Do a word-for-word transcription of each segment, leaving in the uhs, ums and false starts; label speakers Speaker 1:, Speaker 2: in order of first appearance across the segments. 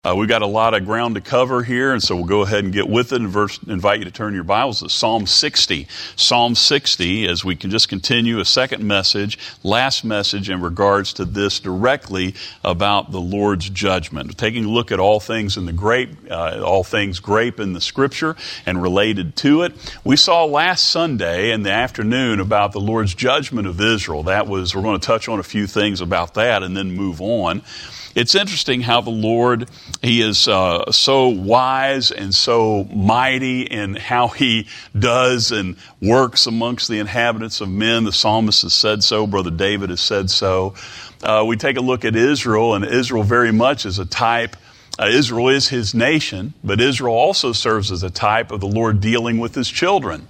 Speaker 1: Uh, we've got a lot of ground to cover here, and so we'll go ahead and get with it and verse, invite you to turn your Bibles to Psalm sixty. Psalm sixty, as we can just continue a second message, last message in regards to this directly about the Lord's judgment. Taking a look at all things in the grape, uh, all things grape in the Scripture and related to it. We saw last Sunday in the afternoon about the Lord's judgment of Israel. That was, we're going to touch on a few things about that and then move on. It's interesting how the Lord, He is uh, so wise and so mighty in how He does and works amongst the inhabitants of men. The psalmist has said so. Brother David has said so. Uh, we take a look at Israel, and Israel very much is a type. Uh, Israel is His nation, but Israel also serves as a type of the Lord dealing with His children.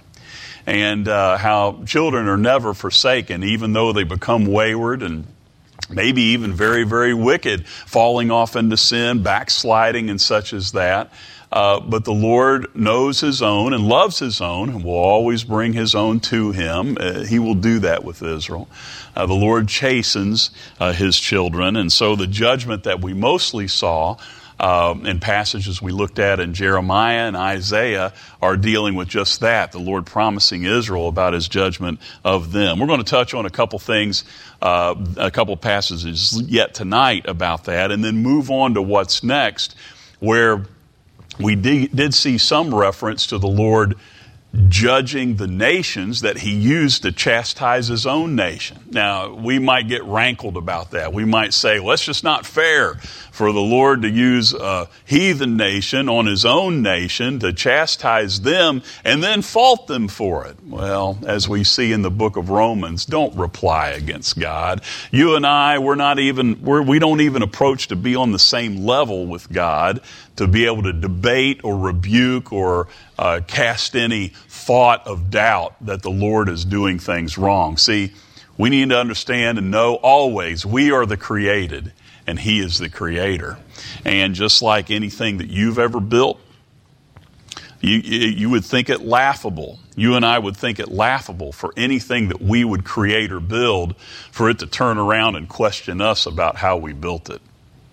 Speaker 1: And uh, how children are never forsaken, even though they become wayward and maybe even very, very wicked, falling off into sin, backsliding and such as that. Uh, but the Lord knows His own and loves His own and will always bring His own to Him. Uh, he will do that with Israel. Uh, the Lord chastens uh, His children. And so the judgment that we mostly saw Uh, in passages we looked at in Jeremiah and Isaiah are dealing with just that, the Lord promising Israel about His judgment of them. We're going to touch on a couple things, uh, a couple passages yet tonight about that, and then move on to what's next, where we did, did see some reference to the Lord judging the nations that He used to chastise His own nation. Now, we might get rankled about that. We might say, well, it's just not fair for the Lord to use a heathen nation on His own nation to chastise them and then fault them for it. Well, as we see in the book of Romans, don't reply against God. You and I, we're not even, we're, we don't even approach to be on the same level with God to be able to debate or rebuke or uh, cast any thought of doubt that the Lord is doing things wrong. See, we need to understand and know always we are the created and He is the creator. And just like anything that you've ever built, you, you would think it laughable. You and I would think it laughable for anything that we would create or build for it to turn around and question us about how we built it.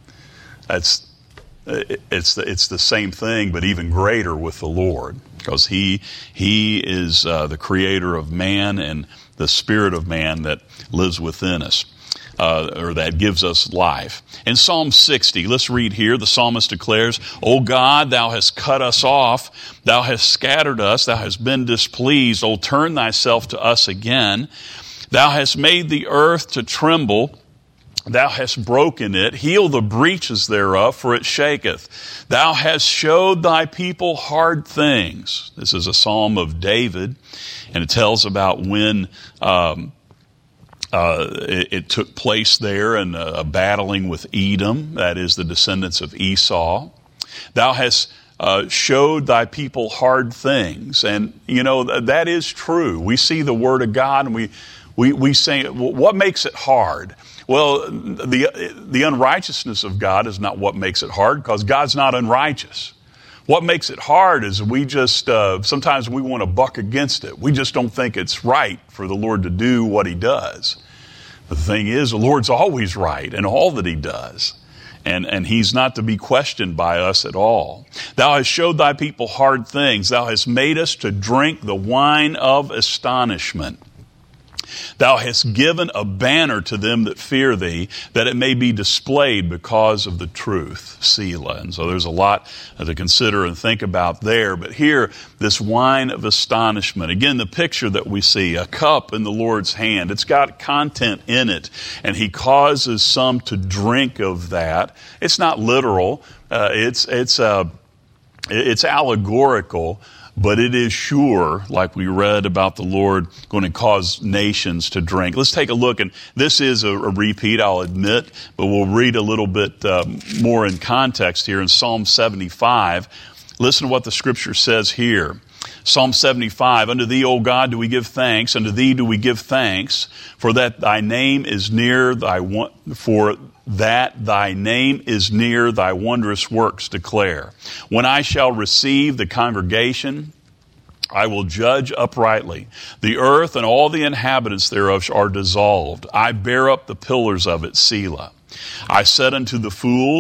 Speaker 1: That's It's the, it's the same thing, but even greater with the Lord, because He He is uh, the creator of man and the spirit of man that lives within us, uh, or that gives us life. In Psalm sixty, let's read here. The psalmist declares, "O God, Thou hast cut us off. Thou hast scattered us. Thou hast been displeased. O turn Thyself to us again. Thou hast made the earth to tremble. Thou hast broken it. Heal the breaches thereof, for it shaketh. Thou hast showed Thy people hard things." This is a psalm of David, and it tells about when um, uh, it, it took place there in a, a battling with Edom, that is the descendants of Esau. Thou hast uh, showed Thy people hard things. And, you know, th- that is true. We see the Word of God, and we, we, we say, well, what makes it hard? Well, the the unrighteousness of God is not what makes it hard, because God's not unrighteous. What makes it hard is we just, uh, sometimes we want to buck against it. We just don't think it's right for the Lord to do what He does. But the thing is, the Lord's always right in all that He does. And, and He's not to be questioned by us at all. Thou hast showed Thy people hard things. Thou hast made us to drink the wine of astonishment. Thou hast given a banner to them that fear Thee, that it may be displayed because of the truth. Selah. And so there's a lot to consider and think about there. But here, this wine of astonishment. Again, the picture that we see, a cup in the Lord's hand. It's got content in it, and He causes some to drink of that. It's not literal. Uh, it's it's uh, it's allegorical. But it is sure, like we read about the Lord going to cause nations to drink. Let's take a look, and this is a, a repeat, I'll admit, but we'll read a little bit um, more in context here in Psalm seventy-five. Listen to what the Scripture says here. Psalm seventy-five, "Unto Thee, O God, do we give thanks. Unto Thee do we give thanks, for that Thy name is near Thy one, for that Thy name is near, Thy wondrous works declare. When I shall receive the congregation, I will judge uprightly. The earth and all the inhabitants thereof are dissolved. I bear up the pillars of it, Selah. I said unto the fools,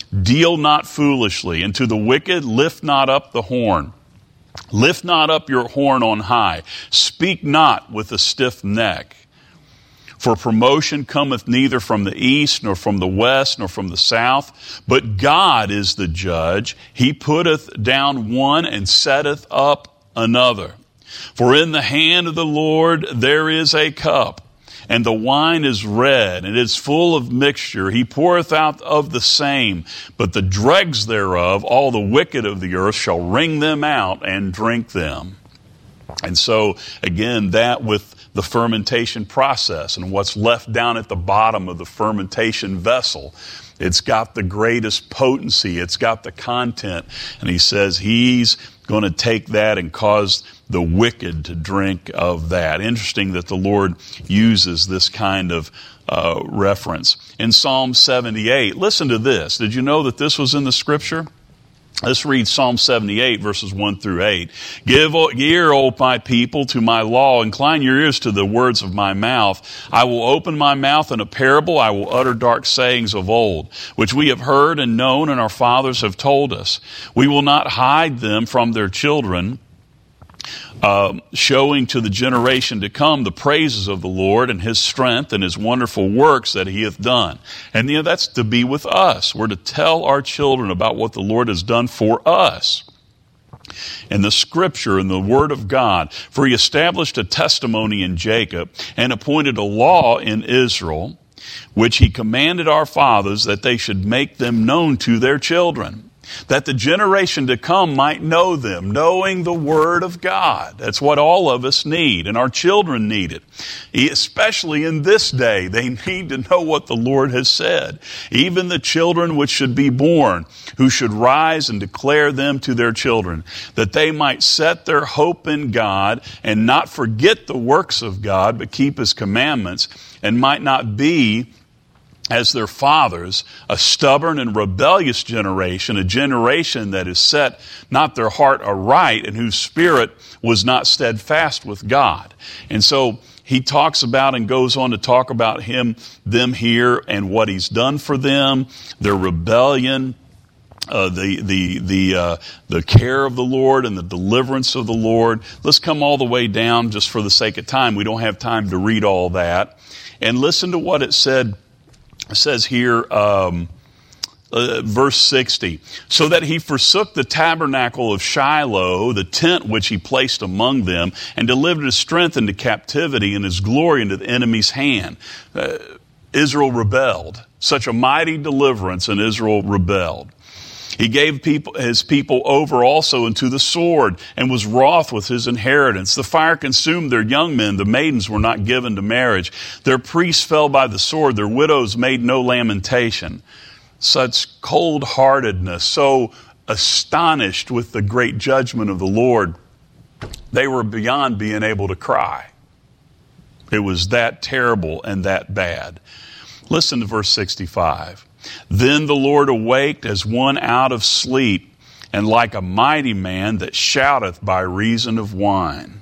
Speaker 1: deal not foolishly, and to the wicked lift not up the horn. Lift not up your horn on high. Speak not with a stiff neck. For promotion cometh neither from the east, nor from the west, nor from the south. But God is the judge. He putteth down one and setteth up another. For in the hand of the Lord there is a cup, and the wine is red, and it is full of mixture. He poureth out of the same, but the dregs thereof, all the wicked of the earth, shall wring them out and drink them. And so, again, that with the fermentation process and what's left down at the bottom of the fermentation vessel, it's got the greatest potency. It's got the content. And he says he's going to take that and cause the wicked to drink of that. Interesting that the Lord uses this kind of uh, reference. In Psalm seventy-eight, listen to this. Did you know that this was in the scripture? Let's read Psalm seventy-eight, verses one through eight. Give ear, O my people, to my law. Incline your ears to the words of my mouth. I will open my mouth in a parable. I will utter dark sayings of old, which we have heard and known, and our fathers have told us. We will not hide them from their children, Uh, showing to the generation to come the praises of the Lord and his strength and his wonderful works that he hath done. And you know, that's to be with us. We're to tell our children about what the Lord has done for us. In the scripture and the word of God, for he established a testimony in Jacob and appointed a law in Israel, which he commanded our fathers that they should make them known to their children, that the generation to come might know them, knowing the Word of God. That's what all of us need, and our children need it. Especially in this day, they need to know what the Lord has said. Even the children which should be born, who should rise and declare them to their children, that they might set their hope in God and not forget the works of God, but keep his commandments, and might not be as their fathers, a stubborn and rebellious generation, a generation that has set not their heart aright and whose spirit was not steadfast with God. And so he talks about and goes on to talk about him, them here and what he's done for them, their rebellion, Uh, the the the uh, the care of the Lord and the deliverance of the Lord. Let's come all the way down just for the sake of time. We don't have time to read all that. And listen to what it said. It says here, um, uh, verse sixty, so that he forsook the tabernacle of Shiloh, the tent which he placed among them, and delivered his strength into captivity and his glory into the enemy's hand. Uh, Israel rebelled. Such a mighty deliverance, and Israel rebelled. He gave people, his people over also into the sword, and was wroth with his inheritance. The fire consumed their young men. The maidens were not given to marriage. Their priests fell by the sword. Their widows made no lamentation. Such cold-heartedness, so astonished with the great judgment of the Lord, they were beyond being able to cry. It was that terrible and that bad. Listen to verse sixty-five. Then the Lord awaked as one out of sleep, and like a mighty man that shouteth by reason of wine.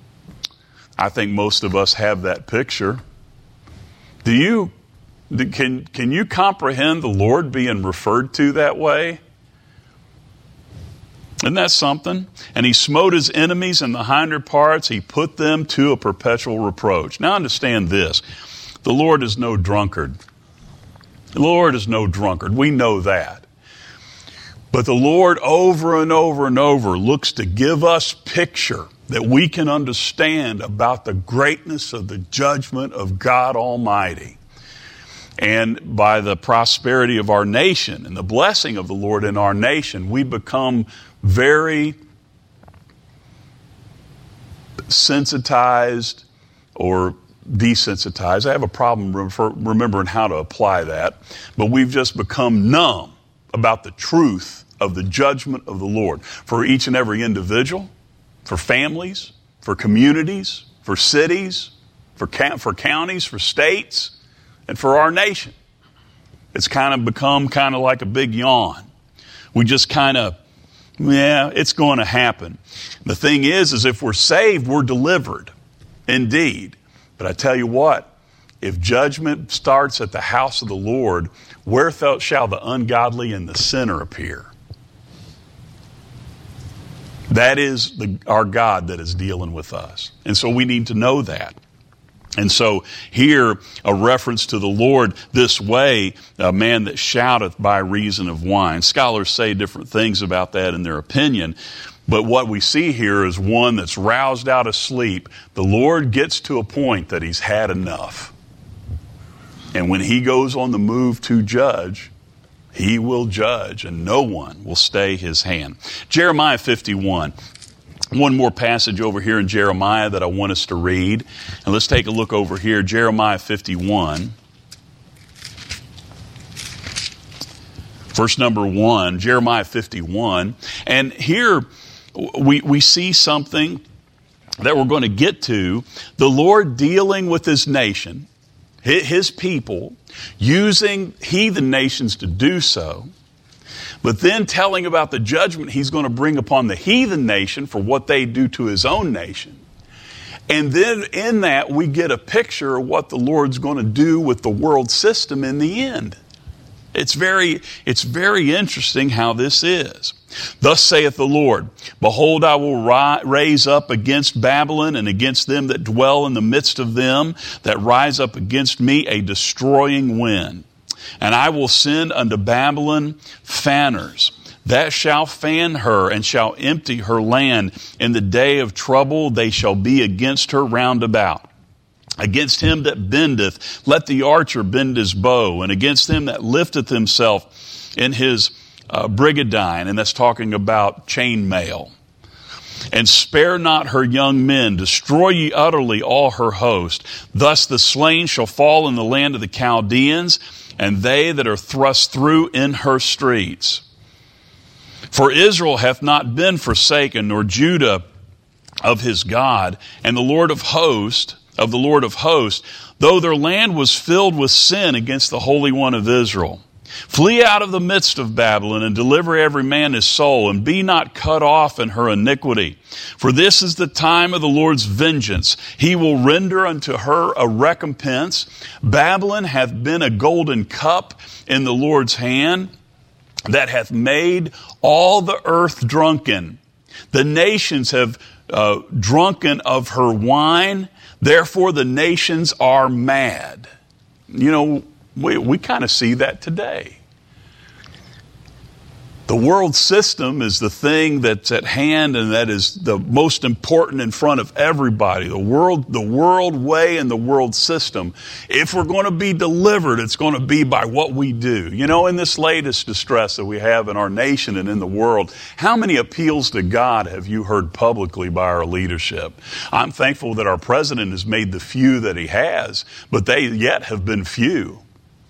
Speaker 1: I think most of us have that picture. Do you, can, can you comprehend the Lord being referred to that way? Isn't that something? And he smote his enemies in the hinder parts. He put them to a perpetual reproach. Now understand this. The Lord is no drunkard. The Lord is no drunkard. We know that. But the Lord over and over and over looks to give us picture that we can understand about the greatness of the judgment of God Almighty. And by the prosperity of our nation and the blessing of the Lord in our nation, we become very sensitized or desensitized. I have a problem refer, remembering how to apply that, but we've just become numb about the truth of the judgment of the Lord for each and every individual, for families, for communities, for cities, for, for counties, for states, and for our nation. It's kind of become kind of like a big yawn. We just kind of, yeah, it's going to happen. The thing is, is if we're saved, we're delivered. Indeed. But I tell you what, if judgment starts at the house of the Lord, where shall the ungodly and the sinner appear? That is the, our God that is dealing with us. And so we need to know that. And so here, a reference to the Lord this way, a man that shouteth by reason of wine. Scholars say different things about that in their opinion. But what we see here is one that's roused out of sleep. The Lord gets to a point that he's had enough. And when he goes on the move to judge, he will judge, and no one will stay his hand. Jeremiah fifty-one. One more passage over here in Jeremiah that I want us to read. And let's take a look over here, Jeremiah fifty-one. Verse number one, Jeremiah fifty-one. And here we, we see something that we're going to get to. The Lord dealing with his nation, his people, using heathen nations to do so, but then telling about the judgment he's going to bring upon the heathen nation for what they do to his own nation. And then in that, we get a picture of what the Lord's going to do with the world system in the end. It's very, it's very interesting how this is. Thus saith the Lord, behold, I will ri- raise up against Babylon and against them that dwell in the midst of them, that rise up against me a destroying wind. And I will send unto Babylon fanners, that shall fan her and shall empty her land. In the day of trouble they shall be against her round about. Against him that bendeth, let the archer bend his bow, and against him that lifteth himself in his uh, brigadine, and that's talking about chainmail. And spare not her young men, destroy ye utterly all her host. Thus the slain shall fall in the land of the Chaldeans, and they that are thrust through in her streets. For Israel hath not been forsaken, nor Judah of his God, and the Lord of hosts, of the Lord of hosts, though their land was filled with sin against the Holy One of Israel. Flee out of the midst of Babylon, and deliver every man his soul, and be not cut off in her iniquity. For this is the time of the Lord's vengeance. He will render unto her a recompense. Babylon hath been a golden cup in the Lord's hand, that hath made all the earth drunken. The nations have uh, drunken of her wine. Therefore the nations are mad. You know, we, we kind of see that today. The world system is the thing that's at hand, and that is the most important in front of everybody. The world, the world way and the world system. If we're going to be delivered, it's going to be by what we do. You know, in this latest distress that we have in our nation and in the world, how many appeals to God have you heard publicly by our leadership? I'm thankful that our president has made the few that he has, but they yet have been few.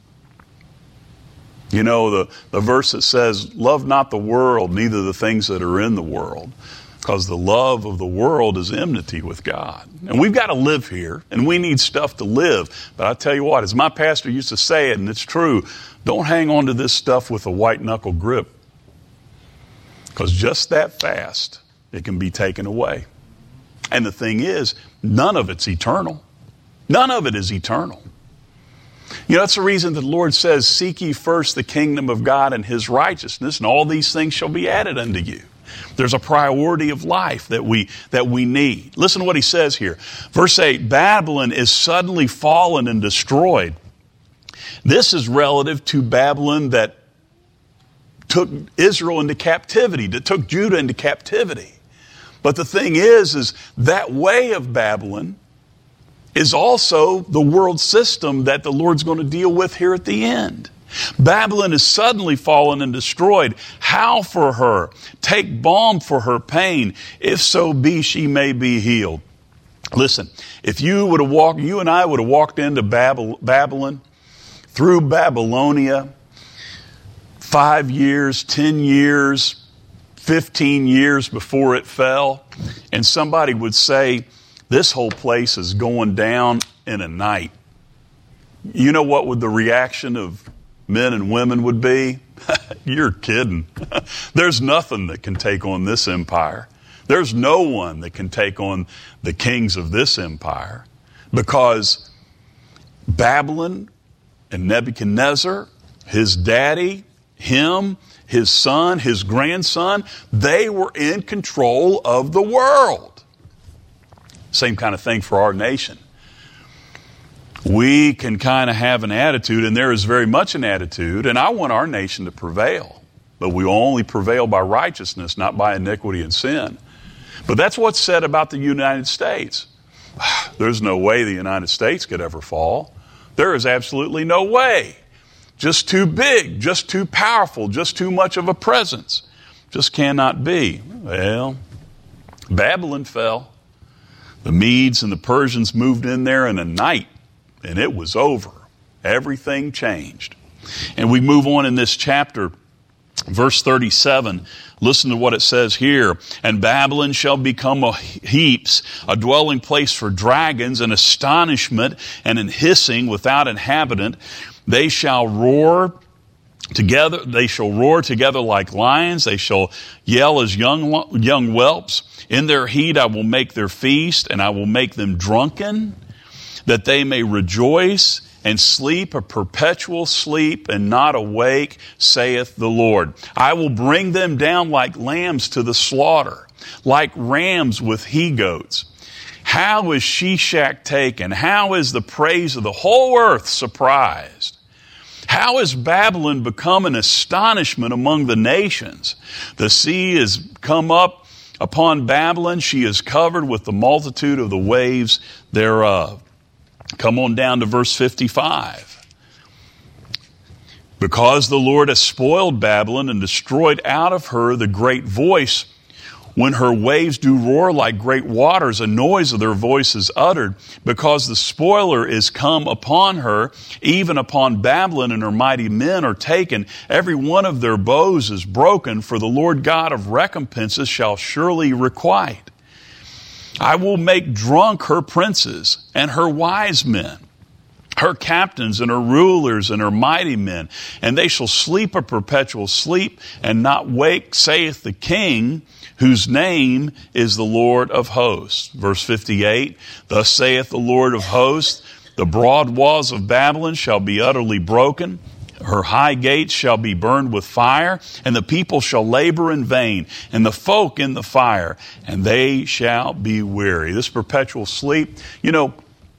Speaker 1: You know, the, the verse that says, love not the world, neither the things that are in the world. Because the love of the world is enmity with God. And we've got to live here, and we need stuff to live. But I tell you what, as my pastor used to say it, and it's true, don't hang on to this stuff with a white knuckle grip. Because just that fast, it can be taken away. And the thing is, none of it's eternal. None of it is eternal. You know, that's the reason that the Lord says, seek ye first the kingdom of God and his righteousness, and all these things shall be added unto you. There's a priority of life that we, that we need. Listen to what he says here. Verse eight, Babylon is suddenly fallen and destroyed. This is relative to Babylon that took Israel into captivity, that took Judah into captivity. But the thing is, is that way of Babylon is also the world system that the Lord's going to deal with here at the end. Babylon is suddenly fallen and destroyed. Howl for her. Take balm for her pain. If so be she may be healed. Listen, if you would have walked, you and I would have walked into Babylon, through Babylonia, five years, ten years, fifteen years before it fell, and somebody would say, this whole place is going down in a night. You know what would the reaction of men and women would be? You're kidding. There's nothing that can take on this empire. There's no one that can take on the kings of this empire, because Babylon and Nebuchadnezzar, his daddy, him, his son, his grandson, they were in control of the world. Same kind of thing for our nation. We can kind of have an attitude, and there is very much an attitude, and I want our nation to prevail. But we only prevail by righteousness, not by iniquity and sin. But that's what's said about the United States. There's no way the United States could ever fall. There is absolutely no way. Just too big, just too powerful, just too much of a presence. Just cannot be. Well, Babylon fell. The Medes and the Persians moved in there in a night, and it was over. Everything changed. And we move on in this chapter, verse thirty-seven. Listen to what it says here. And Babylon shall become a heaps, a dwelling place for dragons, an astonishment and an hissing without inhabitant. They shall roar together. They shall roar together like lions. They shall yell as young, young whelps. In their heat I will make their feast, and I will make them drunken, that they may rejoice and sleep a perpetual sleep and not awake, saith the Lord. I will bring them down like lambs to the slaughter, like rams with he-goats. How is Shishak taken? How is the praise of the whole earth surprised? How has Babylon become an astonishment among the nations? The sea is come up upon Babylon. She is covered with the multitude of the waves thereof. Come on down to verse fifty-five. Because the Lord has spoiled Babylon and destroyed out of her the great voice, when her waves do roar like great waters, a noise of their voice is uttered, because the spoiler is come upon her, even upon Babylon, and her mighty men are taken. Every one of their bows is broken, for the Lord God of recompenses shall surely requite. I will make drunk her princes and her wise men, her captains and her rulers and her mighty men, and they shall sleep a perpetual sleep and not wake, saith the King, whose name is the Lord of hosts. Verse fifty-eight, thus saith the Lord of hosts, the broad walls of Babylon shall be utterly broken. Her high gates shall be burned with fire, and the people shall labor in vain, and the folk in the fire, and they shall be weary. This perpetual sleep, you know,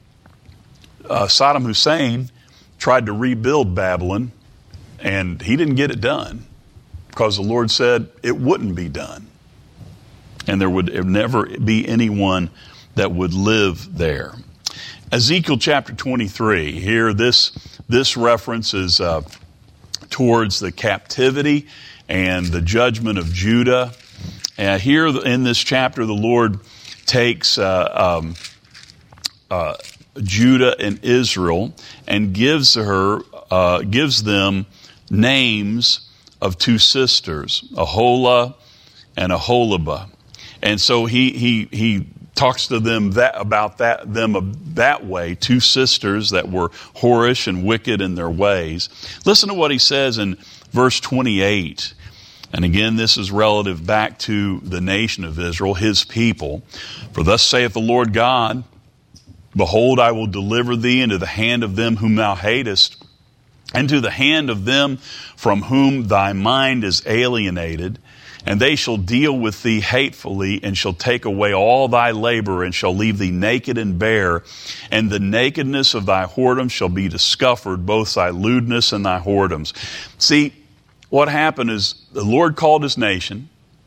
Speaker 1: uh, Saddam Hussein tried to rebuild Babylon, and he didn't get it done because the Lord said it wouldn't be done. And there would never be anyone that would live there. Ezekiel chapter twenty-three, here this this reference is uh, towards the captivity and the judgment of Judah. And here in this chapter, the Lord takes uh, um, uh, Judah and Israel and gives her uh, gives them names of two sisters, Aholah and Aholibah. And so he he he talks to them that about that them that way, two sisters that were whorish and wicked in their ways. Listen to what he says in verse twenty-eight. And again, this is relative back to the nation of Israel, his people. For thus saith the Lord God, behold, I will deliver thee into the hand of them whom thou hatest, and to the hand of them from whom thy mind is alienated. And they shall deal with thee hatefully, and shall take away all thy labor, and shall leave thee naked and bare. And the nakedness of thy whoredoms shall be discovered, both thy lewdness and thy whoredoms. See, what happened is the Lord called his nation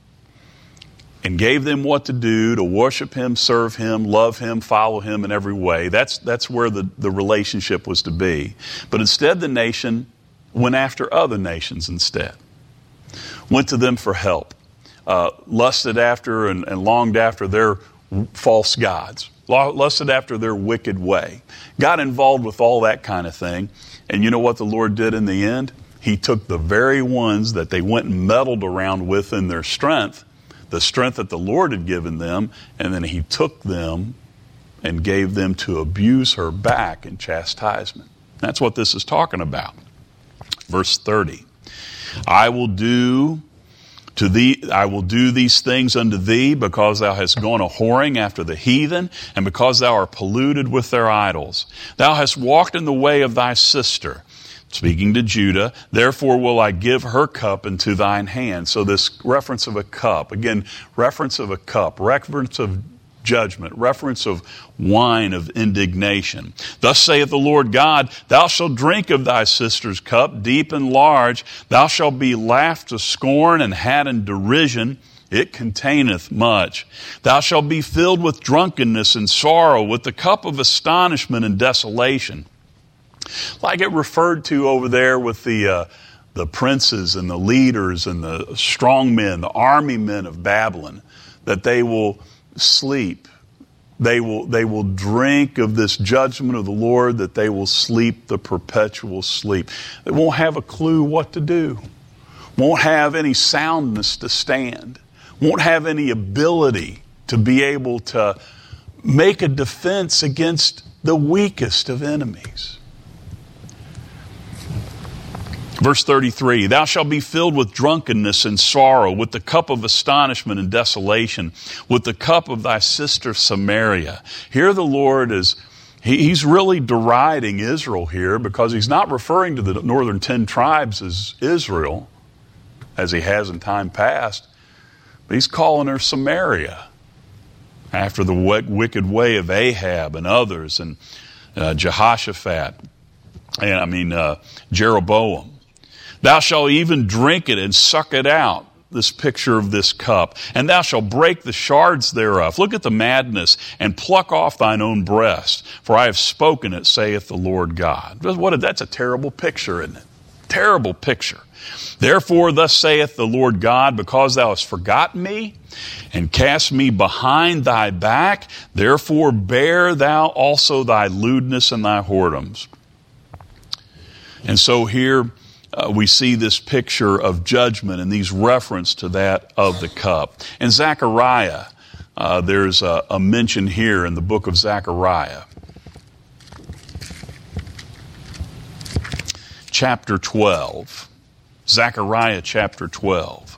Speaker 1: and gave them what to do, to worship him, serve him, love him, follow him in every way. That's, that's where the, the relationship was to be. But instead, the nation went after other nations instead. Went to them for help, uh, lusted after and, and longed after their false gods, lusted after their wicked way, got involved with all that kind of thing. And you know what the Lord did in the end? He took the very ones that they went and meddled around with in their strength, the strength that the Lord had given them, and then he took them and gave them to abuse her back in chastisement. That's what this is talking about. Verse thirty. I will do To thee, I will do these things unto thee, because thou hast gone a whoring after the heathen, and because thou art polluted with their idols. Thou hast walked in the way of thy sister. Speaking to Judah, therefore will I give her cup into thine hand. So this reference of a cup, again, reference of a cup, reference of judgment, reference of wine of indignation. Thus saith the Lord God, thou shalt drink of thy sister's cup, deep and large. Thou shalt be laughed to scorn and had in derision. It containeth much. Thou shalt be filled with drunkenness and sorrow, with the cup of astonishment and desolation. Like it referred to over there with the uh, the princes and the leaders and the strong men, the army men of Babylon, that they will sleep. They will they will drink of this judgment of the Lord, that they will sleep the perpetual sleep. They won't have a clue what to do. Won't have any soundness to stand. Won't have any ability to be able to make a defense against the weakest of enemies. Verse thirty-three, thou shalt be filled with drunkenness and sorrow, with the cup of astonishment and desolation, with the cup of thy sister Samaria. Here the Lord is, he, he's really deriding Israel here, because he's not referring to the northern ten tribes as Israel, as he has in time past, but he's calling her Samaria, after the wicked way of Ahab and others, and uh, Jehoshaphat, and I mean uh, Jeroboam. Thou shalt even drink it and suck it out, this picture of this cup. And thou shalt break the shards thereof. Look at the madness, and pluck off thine own breast. For I have spoken it, saith the Lord God. What a, that's a terrible picture, isn't it? Terrible picture. Therefore thus saith the Lord God, because thou hast forgotten me, and cast me behind thy back, therefore bear thou also thy lewdness and thy whoredoms. And so here, Uh, we see this picture of judgment and these reference to that of the cup. In Zechariah, uh, there's a, a mention here in the book of Zechariah. Chapter twelve. Zechariah chapter twelve.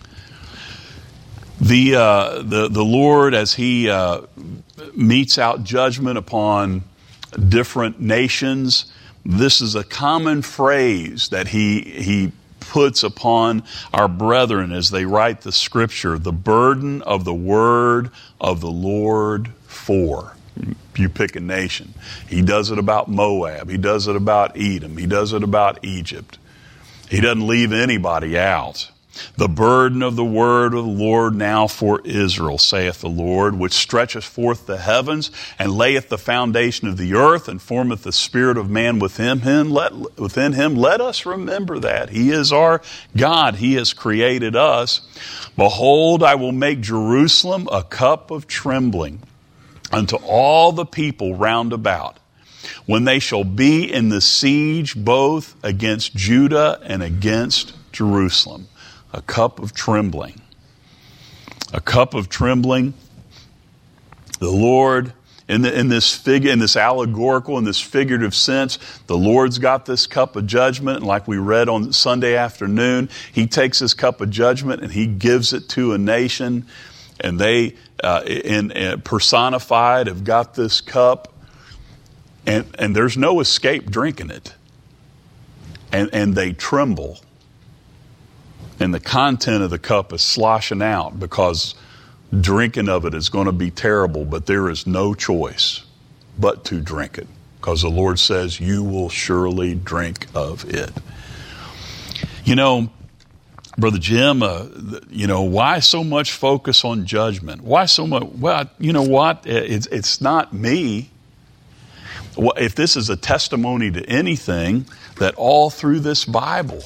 Speaker 1: The, uh, the, the Lord, as he uh, metes out judgment upon different nations, this is a common phrase that he he puts upon our brethren as they write the scripture, the burden of the word of the Lord for. You pick a nation. He does it about Moab. He does it about Edom. He does it about Egypt. He doesn't leave anybody out. The burden of the word of the Lord now for Israel, saith the Lord, which stretcheth forth the heavens, and layeth the foundation of the earth, and formeth the spirit of man within him. Let, within him. Let us remember that. He is our God. He has created us. Behold, I will make Jerusalem a cup of trembling unto all the people round about, when they shall be in the siege both against Judah and against Jerusalem. A cup of trembling. A cup of trembling. The Lord, in, the, in this figure, in this allegorical, in this figurative sense, the Lord's got this cup of judgment, and like we read on Sunday afternoon, he takes this cup of judgment and he gives it to a nation, and they, uh, in, in personified, have got this cup, and, and there's no escape drinking it. And, and they tremble. And the content of the cup is sloshing out, because drinking of it is going to be terrible, but there is no choice but to drink it, because the Lord says, you will surely drink of it. You know, Brother Jim, uh, you know, why so much focus on judgment? Why so much? Well, you know what? It's, it's not me. If this is a testimony to anything, that all through this Bible,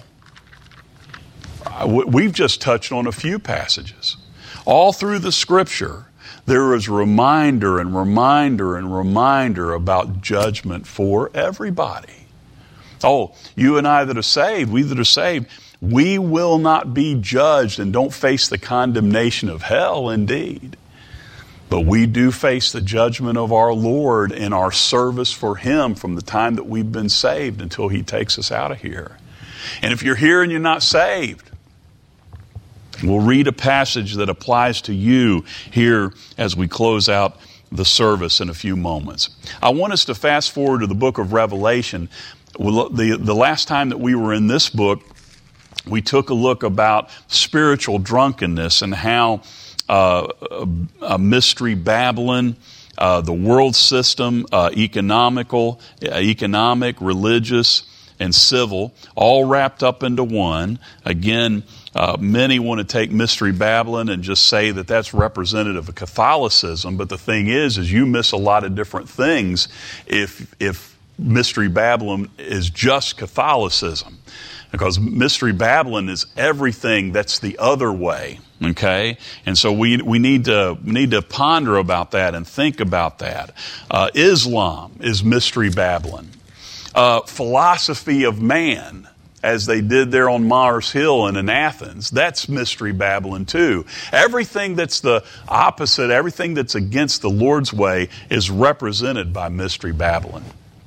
Speaker 1: we've just touched on a few passages. All through the scripture, there is reminder and reminder and reminder about judgment for everybody. Oh, you and I that are saved, we that are saved, we will not be judged and don't face the condemnation of hell, indeed. But we do face the judgment of our Lord in our service for Him from the time that we've been saved until He takes us out of here. And if you're here and you're not saved, We'll read a passage that applies to you here as we close out the service in a few moments. I want us to fast forward to the book of Revelation. The, the last time that we were in this book, we took a look about spiritual drunkenness and how uh, a, a mystery Babylon, uh, the world system, uh, economical, uh, economic, religious, and civil, all wrapped up into one. Again, uh, many want to take Mystery Babylon and just say that that's representative of Catholicism, but the thing is, is you miss a lot of different things if if Mystery Babylon is just Catholicism. Because Mystery Babylon is everything that's the other way, okay? And so we we need to we need to ponder about that and think about that. Uh, Islam is Mystery Babylon. Uh, philosophy of man, as they did there on Mars Hill and in Athens, that's Mystery Babylon too. Everything that's the opposite, everything that's against the Lord's way is represented by Mystery Babylon.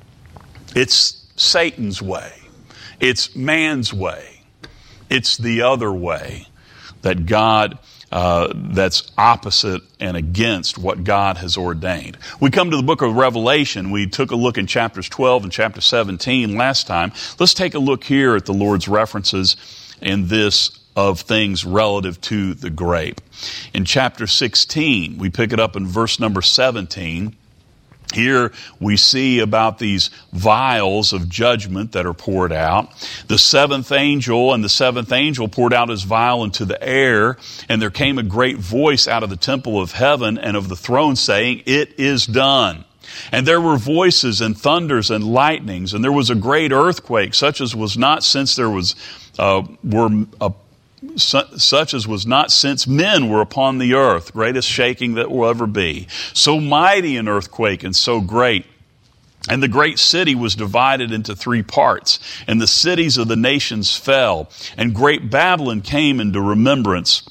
Speaker 1: It's Satan's way. It's man's way. It's the other way that God, uh, that's opposite and against what God has ordained. We come to the book of Revelation. We took a look in chapters twelve and chapter seventeen last time. Let's take a look here at the Lord's references in this of things relative to the grape. In chapter sixteen, we pick it up in verse number seventeen. Here we see about these vials of judgment that are poured out. The seventh angel, and the seventh angel poured out his vial into the air, and there came a great voice out of the temple of heaven and of the throne saying, "It is done." And there were voices and thunders and lightnings, and there was a great earthquake, such as was not since there was uh, were a such as was not since men were upon the earth, greatest shaking that will ever be. So mighty an earthquake and so great. And the great city was divided into three parts, and the cities of the nations fell, and great Babylon came into remembrance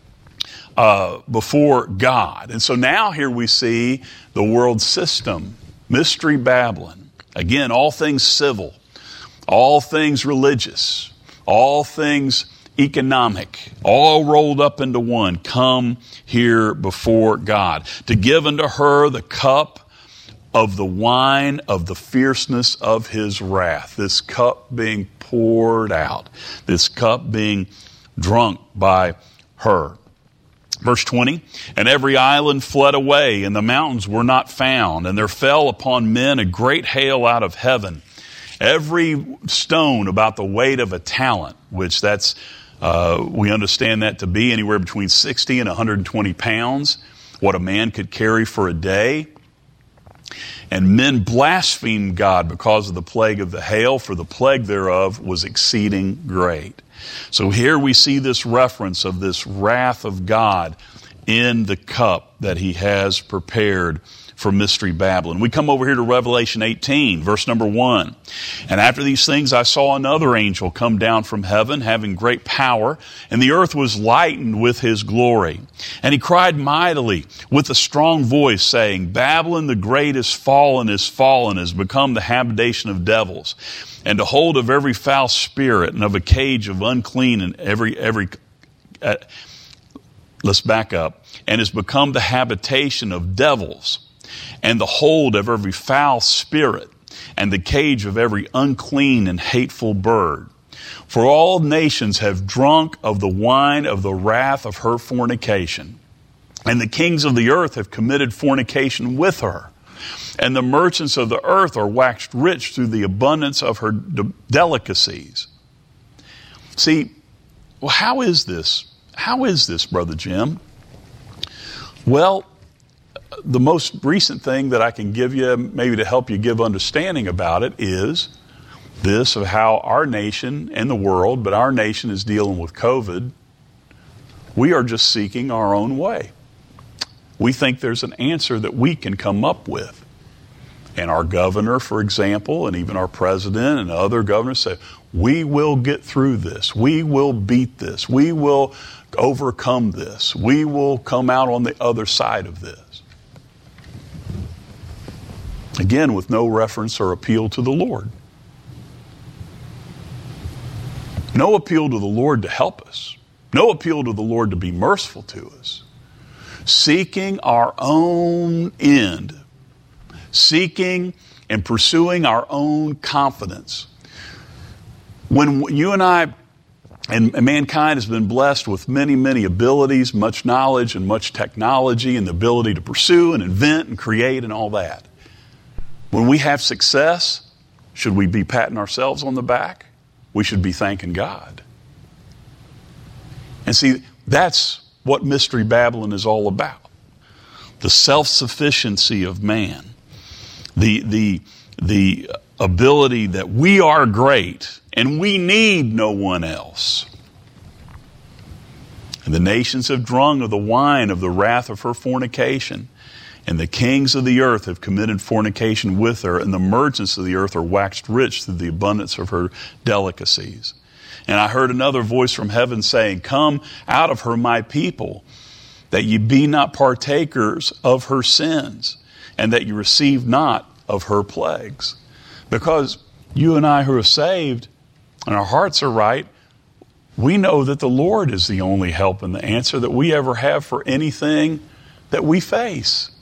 Speaker 1: uh, before God. And so now here we see the world system, Mystery Babylon. Again, all things civil, all things religious, all things economic, all rolled up into one, come here before God, to give unto her the cup of the wine of the fierceness of his wrath. This cup being poured out, this cup being drunk by her. Verse twenty, and every island fled away, and the mountains were not found, and there fell upon men a great hail out of heaven. Every stone about the weight of a talent, which that's Uh, we understand that to be anywhere between sixty and one hundred twenty pounds, what a man could carry for a day. And men blasphemed God because of the plague of the hail, for the plague thereof was exceeding great. So here we see this reference of this wrath of God in the cup that he has prepared for Mystery Babylon. We come over here to Revelation eighteen, verse number one. And after these things I saw another angel come down from heaven, having great power, and the earth was lightened with his glory. And he cried mightily with a strong voice, saying, Babylon the great is fallen, is fallen, is become the habitation of devils, and to hold of every foul spirit, and of a cage of unclean, and every, every, uh, let's back up, and has become the habitation of devils, and the hold of every foul spirit, and the cage of every unclean and hateful bird. For all nations have drunk of the wine of the wrath of her fornication. And the kings of the earth have committed fornication with her. And the merchants of the earth are waxed rich through the abundance of her de- delicacies. See, well, how is this? How is this, Brother Jim? Well, the most recent thing that I can give you, maybe to help you give understanding about it, is this of how our nation and the world, but our nation is dealing with COVID. We are just seeking our own way. We think there's an answer that we can come up with. And our governor, for example, and even our president and other governors say, we will get through this. We will beat this. We will overcome this. We will come out on the other side of this. Again, with no reference or appeal to the Lord. No appeal to the Lord to help us. No appeal to the Lord to be merciful to us. Seeking our own end. Seeking and pursuing our own confidence. When you and I and mankind has been blessed with many, many abilities, much knowledge and much technology and the ability to pursue and invent and create and all that. When we have success, should we be patting ourselves on the back? We should be thanking God. And see, that's what Mystery Babylon is all about. The self-sufficiency of man. The, the, the ability that we are great and we need no one else. And the nations have drunk of the wine of the wrath of her fornication. And the kings of the earth have committed fornication with her, and the merchants of the earth are waxed rich through the abundance of her delicacies. And I heard another voice from heaven saying, Come out of her, my people, that ye be not partakers of her sins, and that ye receive not of her plagues. Because you and I who are saved, and our hearts are right, we know that the Lord is the only help and the answer that we ever have for anything that we face.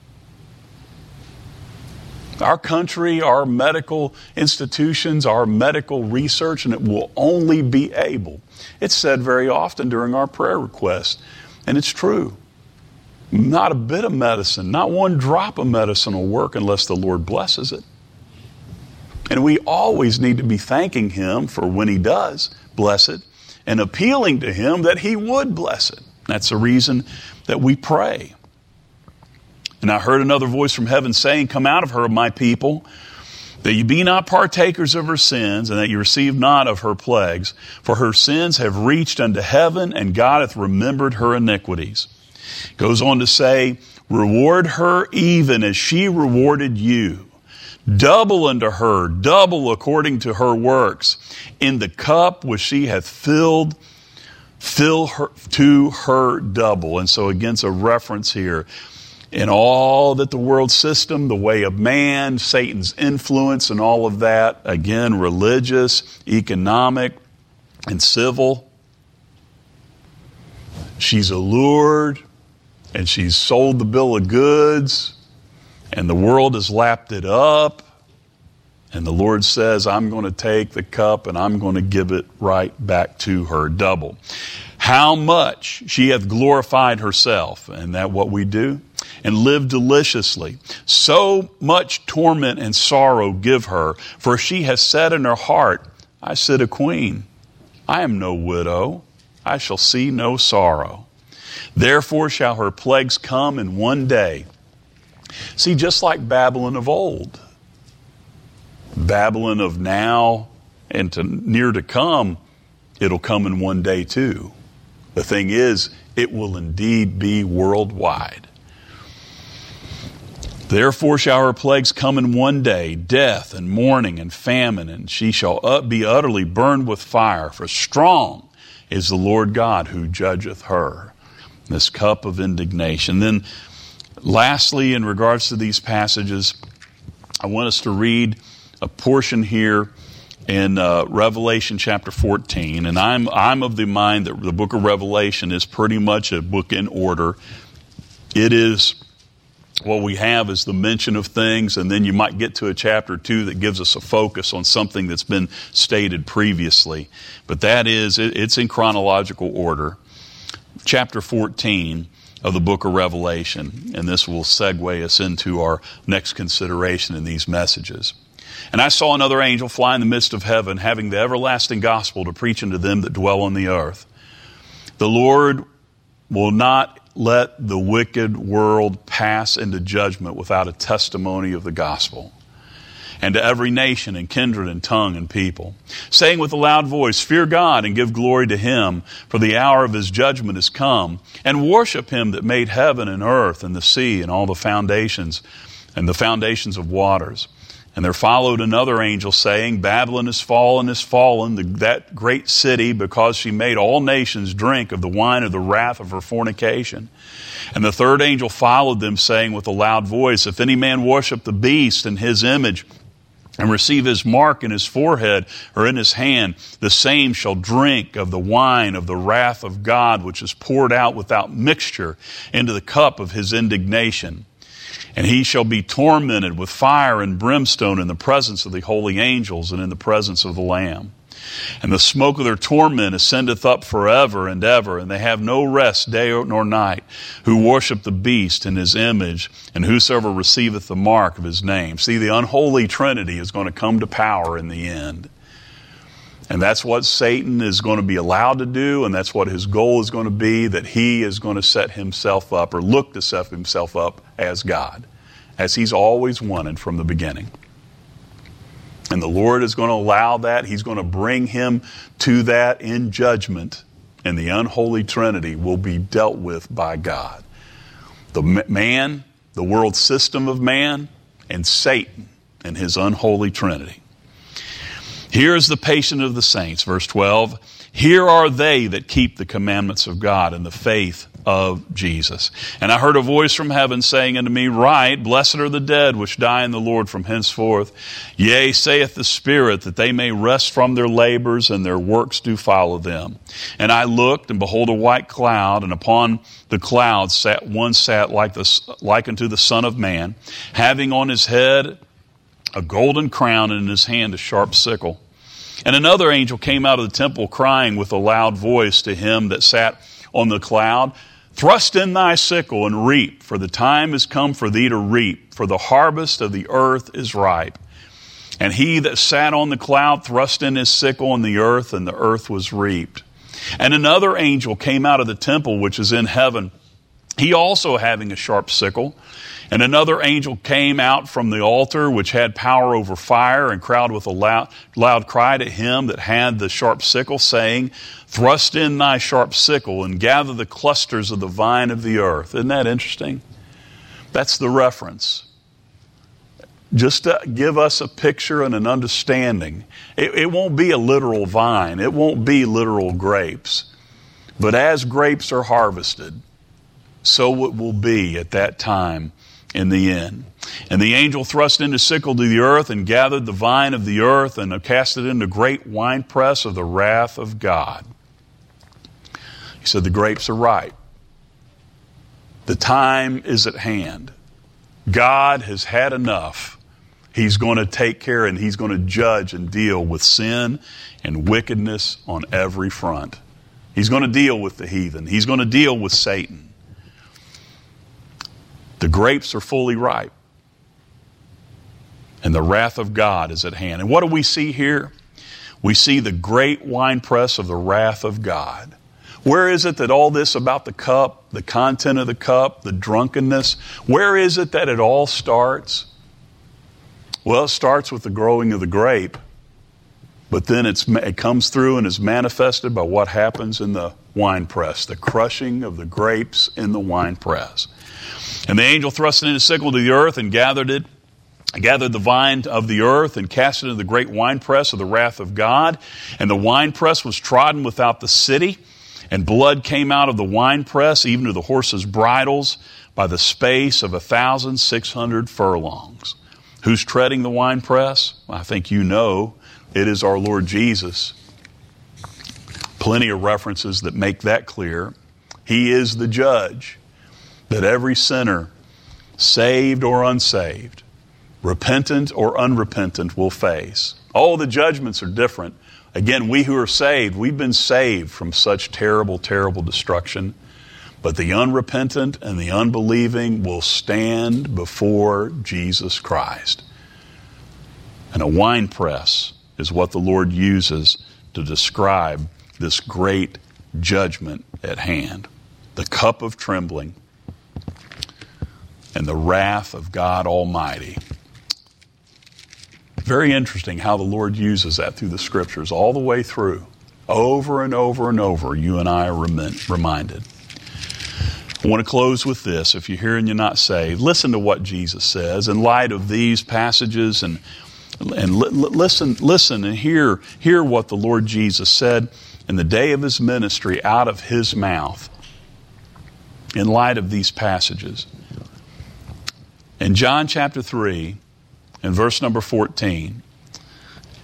Speaker 1: Our country, our medical institutions, our medical research, and it will only be able. It's said very often during our prayer requests, and it's true. Not a bit of medicine, not one drop of medicine will work unless the Lord blesses it. And we always need to be thanking Him for when He does bless it and appealing to Him that He would bless it. That's the reason that we pray. And I heard another voice from heaven saying, Come out of her, my people, that you be not partakers of her sins, and that you receive not of her plagues. For her sins have reached unto heaven, and God hath remembered her iniquities. Goes on to say, Reward her even as she rewarded you. Double unto her, double according to her works. In the cup which she hath filled, fill her to her double. And so again, it's a reference here. In all that the world system, the way of man, Satan's influence and all of that, again, religious, economic, and civil, she's allured and she's sold the bill of goods and the world has lapped it up. And the Lord says, I'm going to take the cup and I'm going to give it right back to her double. How much she hath glorified herself, and that what we do, and lived deliciously. So much torment and sorrow give her, for she has said in her heart, I sit a queen. I am no widow. I shall see no sorrow. Therefore shall her plagues come in one day. See, just like Babylon of old, Babylon of now and to near to come, it'll come in one day too. The thing is, it will indeed be worldwide. Therefore shall her plagues come in one day, death and mourning and famine, and she shall be utterly burned with fire, for strong is the Lord God who judgeth her. This cup of indignation. Then lastly, in regards to these passages, I want us to read a portion here in uh, Revelation chapter fourteen. And I'm I'm of the mind that the book of Revelation is pretty much a book in order. It is, what we have is the mention of things, and then you might get to a chapter two that gives us a focus on something that's been stated previously. But that is, it, it's in chronological order. Chapter fourteen of the book of Revelation, and this will segue us into our next consideration in these messages. And I saw another angel fly in the midst of heaven, having the everlasting gospel to preach unto them that dwell on the earth. The Lord will not let the wicked world pass into judgment without a testimony of the gospel. And to every nation and kindred and tongue and people, saying with a loud voice, Fear God and give glory to Him, for the hour of His judgment is come, and worship Him that made heaven and earth and the sea and all the foundations and the foundations of waters. And there followed another angel saying, Babylon is fallen, is fallen, the, that great city, because she made all nations drink of the wine of the wrath of her fornication. And the third angel followed them, saying with a loud voice, If any man worship the beast and his image, and receive his mark in his forehead or in his hand, the same shall drink of the wine of the wrath of God, which is poured out without mixture into the cup of his indignation. And he shall be tormented with fire and brimstone in the presence of the holy angels and in the presence of the Lamb. And the smoke of their torment ascendeth up forever and ever, and they have no rest day nor night, who worship the beast in his image, and whosoever receiveth the mark of his name. See, the unholy Trinity is going to come to power in the end. And that's what Satan is going to be allowed to do, and that's what his goal is going to be, that he is going to set himself up, or look to set himself up as God, as he's always wanted from the beginning. And the Lord is going to allow that. He's going to bring him to that in judgment, and the unholy Trinity will be dealt with by God. The man, the world system of man, and Satan and his unholy Trinity. Here is the patience of the saints, verse twelve. Here are they that keep the commandments of God and the faith of Jesus. And I heard a voice from heaven saying unto me, Write, blessed are the dead which die in the Lord from henceforth. Yea, saith the Spirit, that they may rest from their labors, and their works do follow them. And I looked, and behold a white cloud, and upon the cloud sat one sat like, the, like unto the Son of Man, having on his head a golden crown, and in his hand a sharp sickle. And another angel came out of the temple, crying with a loud voice to him that sat on the cloud, Thrust in thy sickle and reap, for the time is come for thee to reap, for the harvest of the earth is ripe. And he that sat on the cloud thrust in his sickle in the earth, and the earth was reaped. And another angel came out of the temple which is in heaven, he also having a sharp sickle. And another angel came out from the altar, which had power over fire, and cried with a loud, loud cry to him that had the sharp sickle, saying, Thrust in thy sharp sickle, and gather the clusters of the vine of the earth. Isn't that interesting? That's the reference. Just to give us a picture and an understanding. It, it won't be a literal vine. It won't be literal grapes. But as grapes are harvested, so it will be at that time in the end. And the angel thrust in his sickle to the earth, and gathered the vine of the earth, and cast it into great winepress of the wrath of God. He said the grapes are ripe. The time is at hand. God has had enough. He's going to take care, and he's going to judge and deal with sin and wickedness on every front. He's going to deal with the heathen. He's going to deal with Satan. The grapes are fully ripe, and the wrath of God is at hand. And what do we see here? We see the great winepress of the wrath of God. Where is it that all this about the cup, the content of the cup, the drunkenness, where is it that it all starts? Well, it starts with the growing of the grape, but then it's, it comes through and is manifested by what happens in the winepress, the crushing of the grapes in the winepress. And the angel thrust in his sickle to the earth, and gathered it, gathered the vine of the earth, and cast it into the great winepress of the wrath of God. And the winepress was trodden without the city, and blood came out of the winepress, even to the horses' bridles, by the space of a thousand six hundred furlongs. Who's treading the winepress? I think you know. It is our Lord Jesus. Plenty of references that make that clear. He is the judge that every sinner, saved or unsaved, repentant or unrepentant, will face. All the judgments are different. Again, we who are saved, we've been saved from such terrible, terrible destruction. But the unrepentant and the unbelieving will stand before Jesus Christ. And a winepress is what the Lord uses to describe this great judgment at hand. The cup of trembling and the wrath of God Almighty. Very interesting how the Lord uses that through the Scriptures all the way through. Over and over and over, you and I are reminded. I want to close with this. If you're here and you're not saved, listen to what Jesus says in light of these passages, and and li- listen, listen and hear, hear what the Lord Jesus said in the day of his ministry out of his mouth in light of these passages. In John chapter three, in verse number fourteen,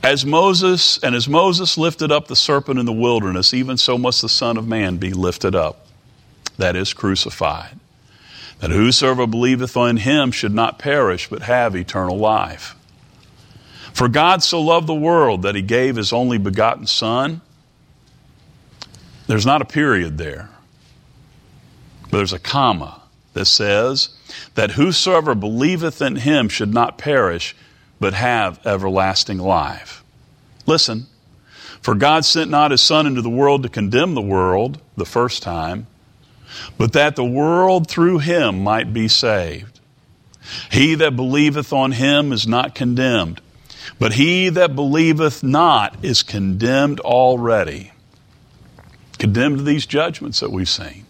Speaker 1: As Moses, and as Moses lifted up the serpent in the wilderness, even so must the Son of Man be lifted up, that is, crucified, that whosoever believeth on him should not perish, but have eternal life. For God so loved the world that he gave his only begotten Son. There's not a period there, but there's a comma that says that whosoever believeth in him should not perish, but have everlasting life. Listen, for God sent not his Son into the world to condemn the world the first time, but that the world through him might be saved. He that believeth on him is not condemned, but he that believeth not is condemned already. Condemned to these judgments that we've seen.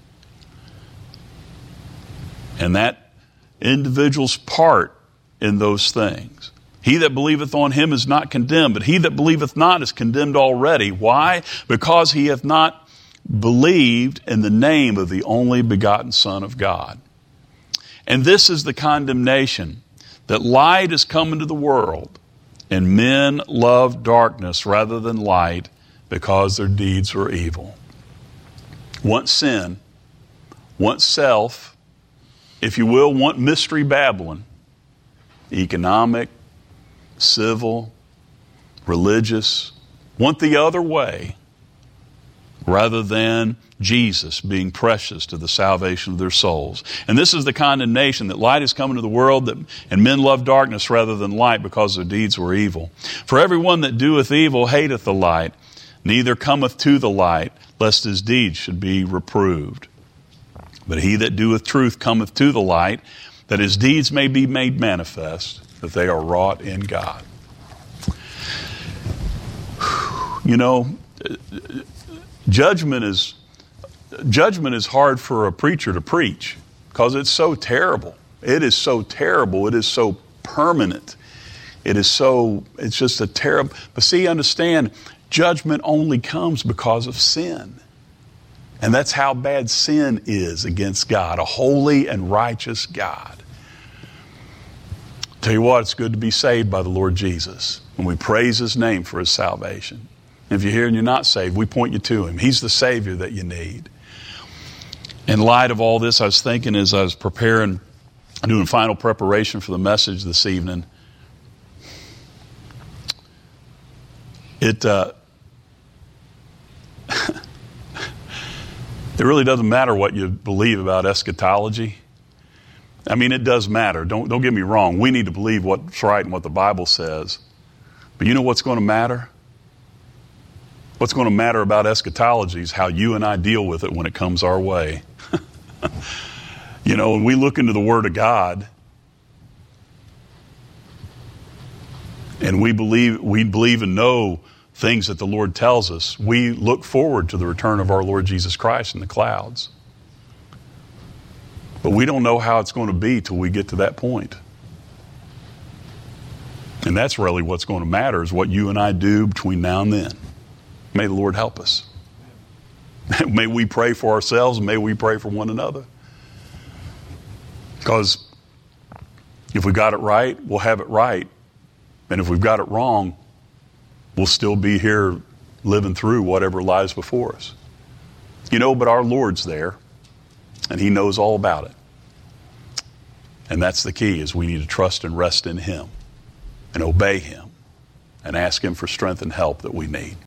Speaker 1: And that individual's part in those things. He that believeth on him is not condemned, but he that believeth not is condemned already. Why? Because he hath not believed in the name of the only begotten Son of God. And this is the condemnation, that light is come into the world, and men love darkness rather than light, because their deeds were evil. Want sin, want self, if you will, want mystery Babylon, economic, civil, religious, want the other way, rather than Jesus being precious to the salvation of their souls. And this is the condemnation, that light is come into the world, that, and men love darkness rather than light, because their deeds were evil. For everyone that doeth evil hateth the light, neither cometh to the light, lest his deeds should be reproved. But he that doeth truth cometh to the light, that his deeds may be made manifest, that they are wrought in God. You know, judgment is judgment is hard for a preacher to preach, because it's so terrible. It is so terrible. It is so permanent. It is so, it's just a terrible, but see, understand, judgment only comes because of sin. And that's how bad sin is against God, a holy and righteous God. Tell you what, it's good to be saved by the Lord Jesus, and we praise his name for his salvation. And if you're here and you're not saved, we point you to him. He's the Savior that you need. In light of all this, I was thinking as I was preparing, doing final preparation for the message this evening, it uh, it really doesn't matter what you believe about eschatology. I mean, it does matter. Don't, don't get me wrong. We need to believe what's right and what the Bible says. But you know what's going to matter? What's going to matter about eschatology is how you and I deal with it when it comes our way. You know, when we look into the Word of God and we believe, we believe and know things that the Lord tells us, we look forward to the return of our Lord Jesus Christ in the clouds. But we don't know how it's going to be till we get to that point. And that's really what's going to matter, is what you and I do between now and then. May the Lord help us. May we pray for ourselves, and may we pray for one another. Because if we got it right, we'll have it right. And if we've got it wrong, we'll still be here living through whatever lies before us. You know, but our Lord's there, and he knows all about it. And that's the key, is we need to trust and rest in him and obey him and ask him for strength and help that we need.